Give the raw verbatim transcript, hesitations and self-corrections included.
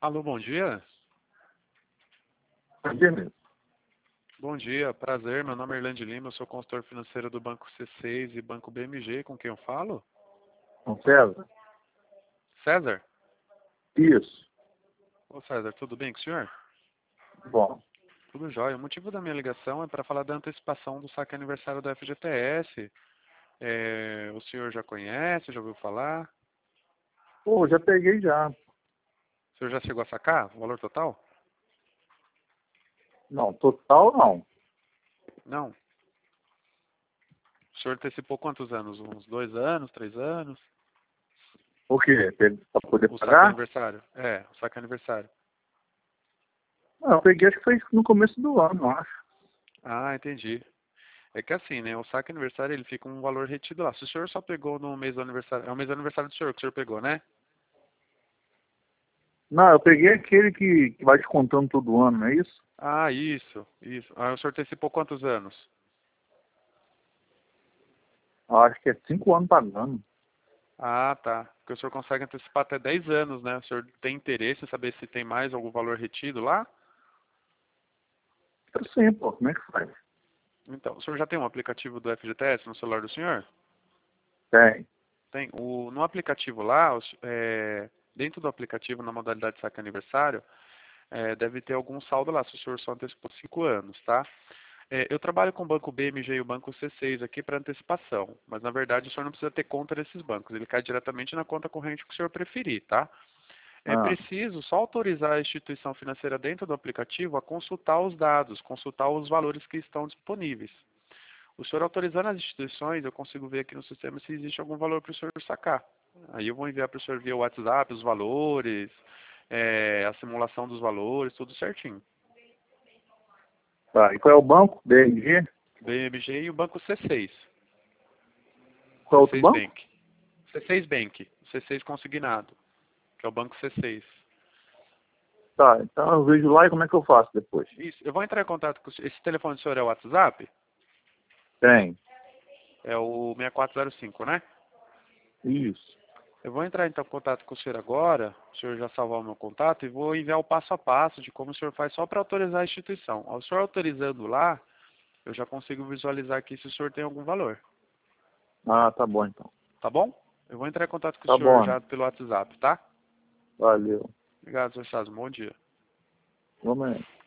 Alô, bom dia. Bom dia, mesmo. Bom dia, prazer. Meu nome é Irlande Lima, eu sou consultor financeiro do Banco C seis e Banco B M G. Com quem eu falo? Com César? César? Isso. Ô César, tudo bem com o senhor? Bom, Tudo jóia. O motivo da minha ligação é para falar da antecipação do saque aniversário do F G T S. É, o senhor já conhece, já ouviu falar? pô, já peguei já. O senhor já chegou a sacar o valor total? Não, total não. Não. O senhor antecipou quantos anos? Uns dois anos, três anos? O quê? Para poder O saque pagar? aniversário? É, o saque aniversário. Não, eu peguei acho que foi no começo do ano, eu acho. Ah, entendi. É que assim, né? O saque aniversário ele fica um valor retido lá. Se o senhor só pegou no mês do aniversário, é o mês do aniversário do senhor que o senhor pegou, né? Não, eu peguei aquele que, que vai descontando todo ano, não é isso? Ah, isso, isso. Ah, o senhor antecipou quantos anos? Eu acho que é cinco anos pagando. Ah, tá. Porque o senhor consegue antecipar até dez anos, né? O senhor tem interesse em saber se tem mais algum valor retido lá? Então, sim, pô, como é que faz? Então, o senhor já tem um aplicativo do F G T S no celular do senhor? Tem. Tem. O, no aplicativo lá, os- é, dentro do aplicativo, na modalidade saque aniversário, é, deve ter algum saldo lá, se o senhor só antecipou cinco anos, tá? É, eu trabalho com o Banco B M G e o Banco C seis aqui para antecipação, mas na verdade o senhor não precisa ter conta desses bancos, ele cai diretamente na conta corrente que o senhor preferir, tá? É Ah, preciso só autorizar a instituição financeira dentro do aplicativo a consultar os dados, consultar os valores que estão disponíveis. O senhor autorizando as instituições, eu consigo ver aqui no sistema se existe algum valor para o senhor sacar. Aí eu vou enviar para o senhor via WhatsApp os valores, é, a simulação dos valores, tudo certinho. tá. E qual é o banco? B M G? B M G e o Banco C seis. Qual é outro C seis banco? Bank. C seis Bank. C seis consignado, que é o Banco C seis. Tá, então eu vejo lá e como é que eu faço depois? Isso. Eu vou entrar em contato com o senhor. Esse telefone do senhor é o WhatsApp? Tem. É o seis quatro zero cinco, né? Isso. Eu vou entrar então em contato com o senhor agora, o senhor já salvar o meu contato, e vou enviar o passo a passo de como o senhor faz só para autorizar a instituição. Ao senhor autorizando lá, eu já consigo visualizar aqui se o senhor tem algum valor. Ah, tá bom então. Tá bom? Eu vou entrar em contato com o Tá senhor bom, né? já pelo WhatsApp, tá? Valeu. Obrigado, senhor Chasmo. Bom dia. Vamos aí.